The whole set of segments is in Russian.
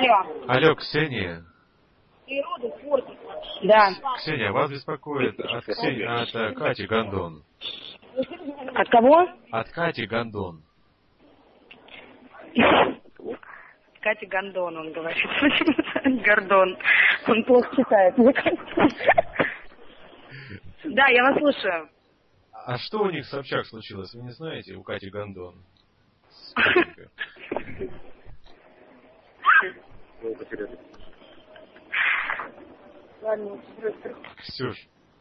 Алло. Алло, Ксения. Да. Ксения, вас беспокоит от Кати Гондон. От кого? От Кати Гондон. Катя Гондон, он говорит. Гордон. Он плохо читает. Да, я вас слушаю. А что у них с Собчак случилось, вы не знаете, у Кати Гондон? Ксюш.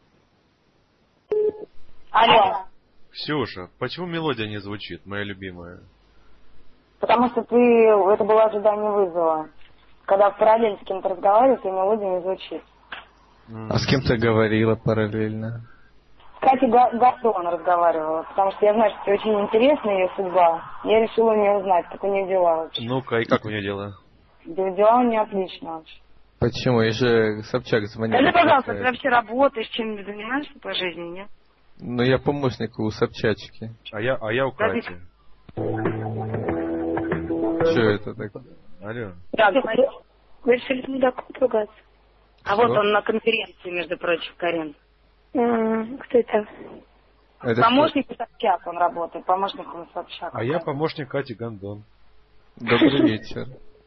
Алло. Ксюша, почему мелодия не звучит, моя любимая? Потому что это было ожидание вызова. Когда в параллель с кем-то разговариваешь, и мелодия не звучит. А с кем ты говорила параллельно? С Катей Гондон разговаривала, потому что я знаю, что тебе очень интересна ее судьба. Я решила у нее узнать, как у нее дела вообще. Ну-ка, и как у нее дела? Да, дела у нее отлично вообще. Почему? Я же Собчак звонил. Скажи, пожалуйста, ты вообще работаешь, чем-нибудь занимаешься по жизни, нет? Ну, я помощник у Собчачки. А я у Кати. Что это такое? Алло. Да, вы решили с мудаком поругаться? А вот он на конференции, между прочим, Карин. Кто это? Помощник Собчак он работает, помощником Собчак. А я помощник Кати Гондон. Добрый вечер.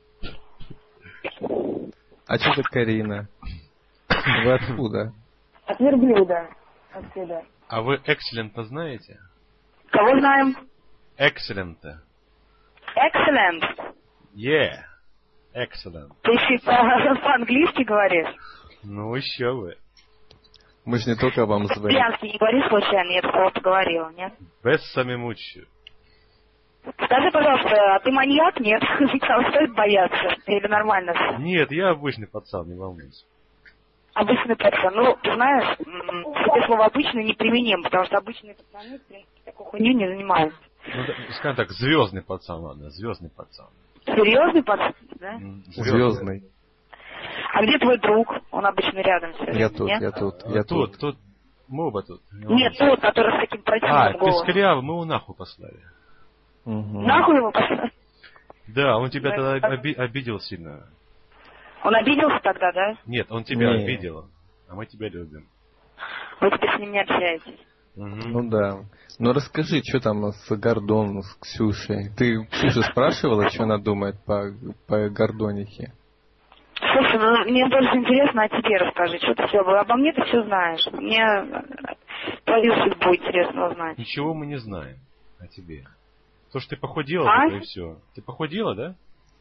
А что это Карина? Вы откуда? От верблюда. Отсюда. А вы Экселента знаете? Кого знаем? Экселента. Excellent. Yeah. Excellent. Ты еще по-английски говоришь? Ну, еще вы. Мы же не только вам звоним. По-итальянски не говоришь случайно? Я такого поговорила, нет? Без самимучи. Скажи, пожалуйста, а ты маньяк, нет? Кого стоит бояться? Или нормально? Нет, я обычный пацан, не волнуйся. Обычный пацан. Ну, ты знаешь, это слово «обычный» неприменим, потому что обычные пацаны, в принципе, такой хуйней не занимаются. Ну, скажем так, звездный пацан, ладно, звездный пацан. Серьезный пацан, да? Звездный. А где твой друг? Он обычно рядом все время, Я тут, нет? я тут. Тут, мы оба тут. Нет, тот, который с таким противным голосом. Пискляв, мы его нахуй послали. Угу. Нахуй его послали? Да, он тебя тогда обидел сильно. Он обиделся тогда, да? Нет, он тебя обидел, а мы тебя любим. Вы теперь с ним не общаетесь. Ну да. Ну расскажи, что там с Гордон, с Ксюшей. Ты Ксюша спрашивала, что она думает по Гордонихе? Слушай, ну мне больше интересно, а тебе расскажи, что ты все было. Обо мне ты все знаешь. Мне твою судьбу интересно узнать. Ничего мы не знаем о тебе. То, что ты похудела, и все. Ты похудела, да?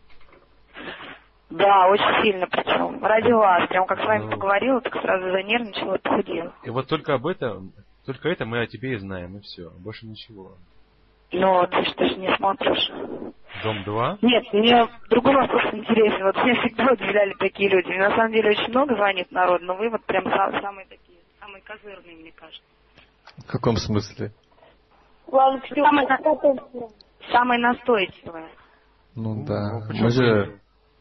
Да, очень сильно причем. Ради вас. Прям как с вами поговорила, так сразу занервничала и похудела. И вот только это мы о тебе и знаем, и все. Больше ничего. Ну, ты что ж не смотришь? Дом 2? Нет, мне другой вопрос интересен. Вот меня всегда удивляли такие люди. Мне на самом деле очень много звонит народ, но вы вот прям самые такие, самые козырные, мне кажется. В каком смысле? Самые настойчивые. Ну да. Мы же...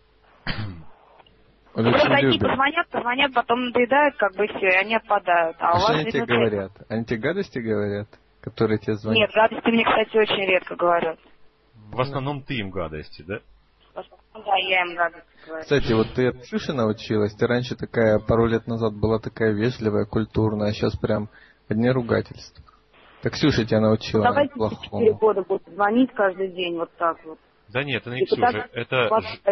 Просто такие позвонят, потом надоедают, как бы все, и они отпадают. А у вас что они тебе говорят? Они тебе гадости говорят, которые тебе звонят? Нет, гадости мне, кстати, очень редко говорят. В основном ты им гадости, да? В основном, да, я им гадости говорю. Кстати, вот ты от Ксюши научилась? Ты раньше такая, пару лет назад была такая вежливая, культурная, а сейчас прям одни ругательства. Так Ксюша тебя научила плохому. Давайте 4 года будут звонить каждый день вот так вот. Да нет, это не Ксюша, это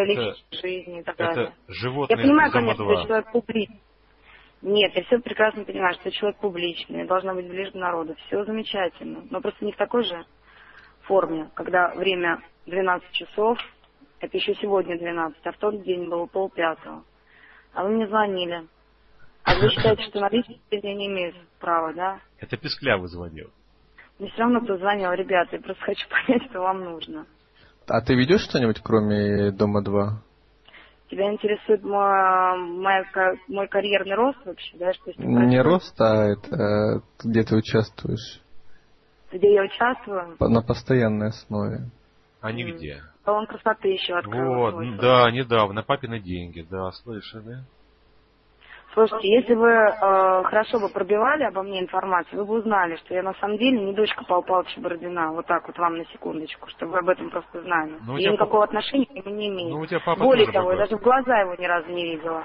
животное. Я понимаю, конечно, что человек публичный. Нет, я все прекрасно понимаю, что человек публичный, я должна быть ближе к народу. Все замечательно. Но просто не в такой же форме, когда время 12 часов, это еще сегодня 12, а в тот день было 4:30. А вы мне звонили. А вы считаете, что на личность я не имею права, да? Это Писклявый звонил. Мне все равно кто звонил, ребята, я просто хочу понять, что вам нужно. А ты ведешь что-нибудь, кроме Дома 2? Тебя интересует мой карьерный рост вообще, да? Что не рост, а это где ты участвуешь? Где я участвую? На постоянной основе. А нигде? Салон красоты еще открыл. Вот, да, недавно, папины деньги, да, слышали. Слушайте, если вы хорошо бы пробивали обо мне информацию, вы бы узнали, что я на самом деле не дочка Павла Павловича Бородина. Вот так вот вам на секундочку, чтобы вы об этом просто знали. Я никакого отношения к нему не имею. Ну, у тебя папа Более тоже того, я богат. даже в глаза его ни разу не видела.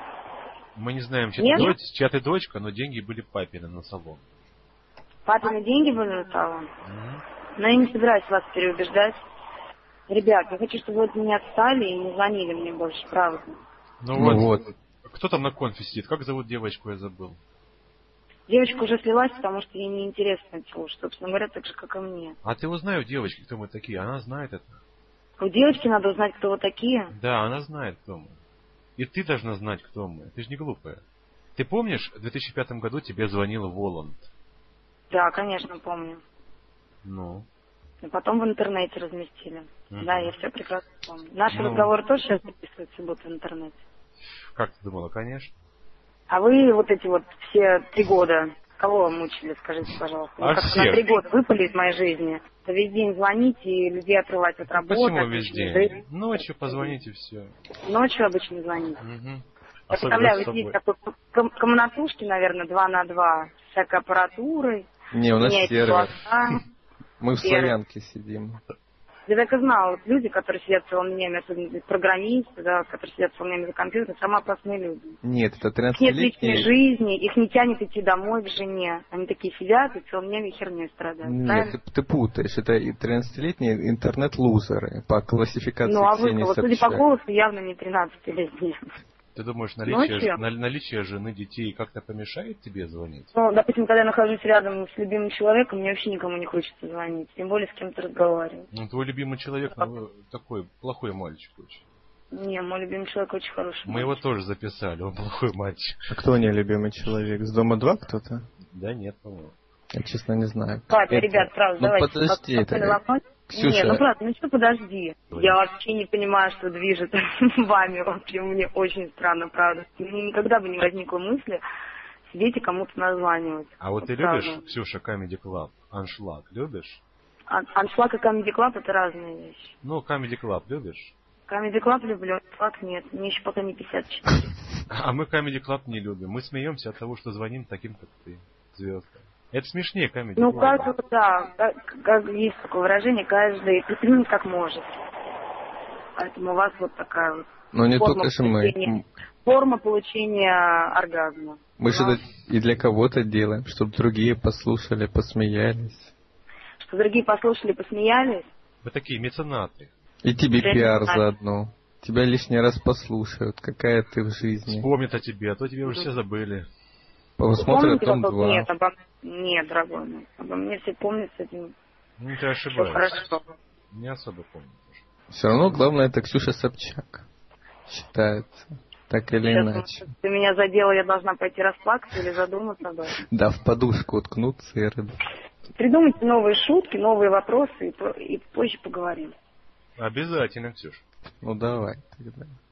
Мы не знаем, чья ты дочка, но деньги были папины на салон. Папины деньги были на салон? Но я не собираюсь вас переубеждать. Ребят, я хочу, чтобы вы от меня отстали и не звонили мне больше, правда. Ну вот. Кто там на конфе сидит? Как зовут девочку, я забыл. Девочка уже слилась, потому что ей неинтересно это слушать. Собственно говоря, так же, как и мне. А ты узнай у девочки, кто мы такие. Она знает это. У девочки надо узнать, кто вы такие. Да, она знает, кто мы. И ты должна знать, кто мы. Ты же не глупая. Ты помнишь, в 2005 году тебе звонила Воланд? Да, конечно, помню. Ну? И потом в интернете разместили. Да, я все прекрасно помню. Наши разговоры тоже сейчас записываются, будут в интернете. Как ты думала, конечно. А вы вот эти вот все 3 года, кого мучили, скажите, пожалуйста? Вы как-то на 3 года выпали из моей жизни. Да весь день звонить и людей отрывать от работы. Почему весь день? Ночью позвоните, все. Ночью обычно звоните. Я представляю, вы сидите такой комнатушки, наверное, 2 на 2, всякой аппаратурой. Не, у нас сервер. Мы в Славянке сидим. Я так и знала, вот люди, которые сидят целыми днями, особенно программисты, да, которые сидят целыми днями за компьютером, самые опасные люди. Нет, это 13-летние. Нет личной жизни, их не тянет идти домой к жене. Они такие сидят и целыми днями херней страдают. Нет, ты путаешь. Это 13-летние интернет-лузеры по классификации. Ну, а вы, вот судя по голосу, явно не 13-летние. Ты думаешь, наличие жены, детей как-то помешает тебе звонить? Ну, допустим, когда я нахожусь рядом с любимым человеком, мне вообще никому не хочется звонить, тем более с кем-то разговаривать. Ну, твой любимый человек такой плохой мальчик очень. Не, мой любимый человек очень хороший. Мы его тоже записали, он плохой мальчик. А кто у нее любимый человек? С дома 2 кто-то? Да нет, по-моему. Я честно не знаю. Ладно, ребят, правда, давайте. Подожди, Ксюша. Нет, ну правда, ну что, подожди. Я вообще не понимаю, что движет вами вообще. Мне очень странно, правда. Мне никогда бы не возникло мысли сидеть и кому-то названивать. А вот ты любишь, Ксюша, Comedy Club? Аншлаг любишь? Аншлаг и Comedy Club — это разные вещи. Ну, Comedy Club любишь? Comedy Club люблю, Аншлаг нет. Мне еще пока не 54. А мы Comedy Club не любим. Мы смеемся от того, что звоним таким, как ты, звездам. Это смешнее Comedy Club. Ну, каждый, да, как есть такое выражение, каждый как может. Поэтому у вас вот такая вот не только же мы. Форма получения оргазма. Мы же это и для кого-то делаем, чтобы другие послушали, посмеялись. Чтобы другие послушали, посмеялись? Вы такие меценаты. И тебе пиар заодно. Тебя лишний раз послушают, какая ты в жизни. Вспомнят о тебе, а то тебе уже все забыли. Посмотрят Дом 2. Нет, дорогой мой. Обо мне все помнят с этим. Ну, ты ошибаешься. Хорошо. Не особо помню. Все равно главное это Ксюша Собчак. Считается. Так или иначе. Ты меня задела, я должна пойти расплакаться или задуматься об этом? Да, в подушку уткнуться и рыдать. Придумайте новые шутки, новые вопросы и позже поговорим. Обязательно, Ксюш. Ну давай тогда.